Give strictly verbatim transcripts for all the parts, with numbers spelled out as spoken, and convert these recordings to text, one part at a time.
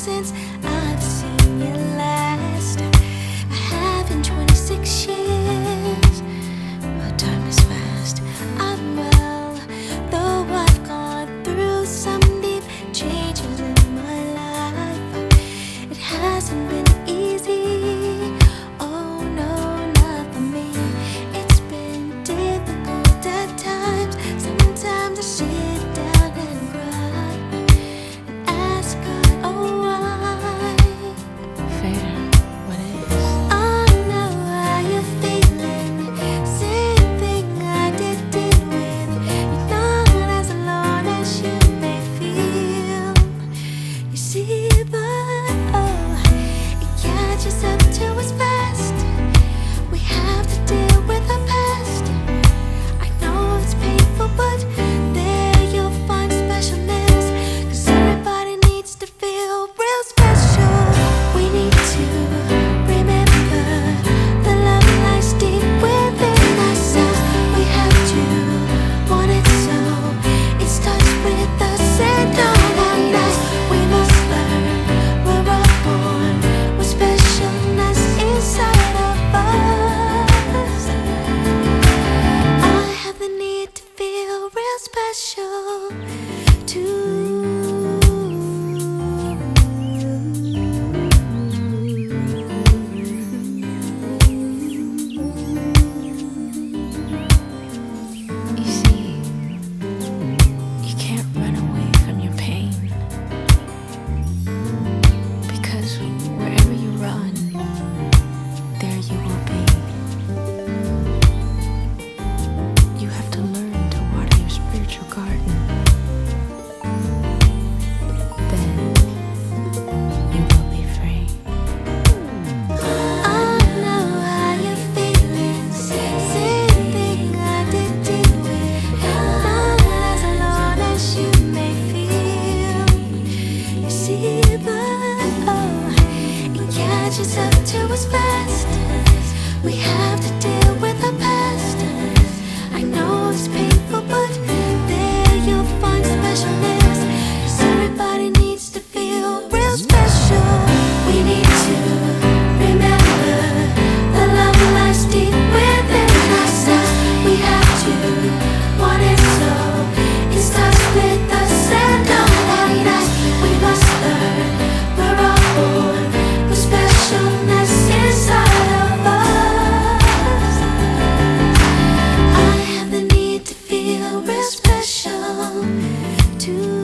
since I've seen you last. I have in twenty-six years. Well, time is fast. I'm well, though I've gone through some deep changes in my life. It hasn't been easy. Oh no, not for me. It's been difficult at times. Sometimes I sit down and cry and ask God, oh why? Fader, what is? I know how you're feeling. Same thing I did deal with. You're not as alone as you may feel. You see, but oh, it catches up to us fast. We have to deal with our past. I know it's painful, but there you'll find specialness. 'Cause everybody needs to feel real special. We need to remember the love lies deep within ourselves. We have to want it so. It starts with us and all on us. We must learn we're all born with specialness inside of us. I have the need to feel real special You see, you can't run away from your pain, because wherever you run, there you will be. You have to learn to water your spiritual garden. Then you will be free. I know how you're feeling. Same thing I did deal with. Not as alone as you may feel. You see, but oh, it catches up to us fast. We have to deal with our past. I know it's painful, but there you'll find specialness. 'Cause everybody needs to feel real special. We need to remember the love lies deep within ourselves. We have to want it so. It starts with us and all on us. We must learn we're all born with specialness inside of us. I have the need to feel real special too.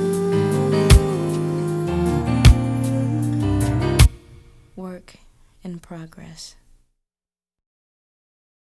Work in progress.